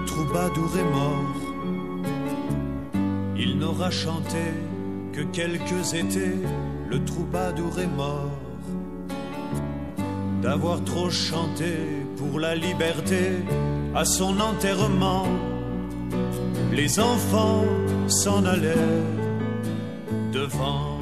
troubadour est mort. Il n'aura chanté que quelques étés, le troubadour est mort. D'avoir trop chanté pour la liberté, à son enterrement, les enfants s'en allaient devant.